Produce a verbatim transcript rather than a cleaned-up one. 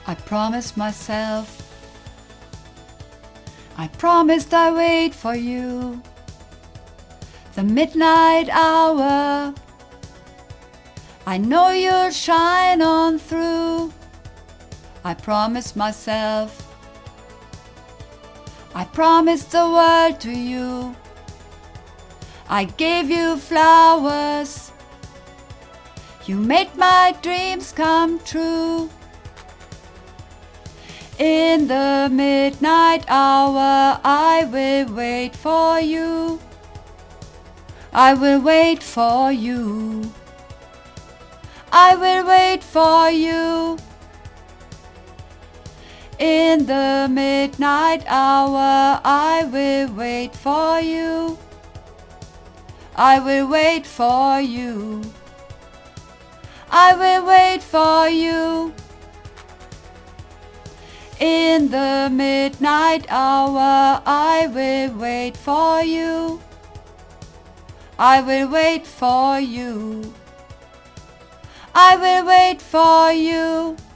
I promised myself, I promised I'd wait for you. The midnight hour, I know you'll shine on through. I promised myself, I promised the world to you. I gave you flowers, you made my dreams come true. In the midnight hour, I will wait for you. I will wait for you. I will wait for you. In the midnight hour, I will wait for you. I will wait for you. I will wait for you. In the midnight hour, I will wait for you. I will wait for you. I will wait for you.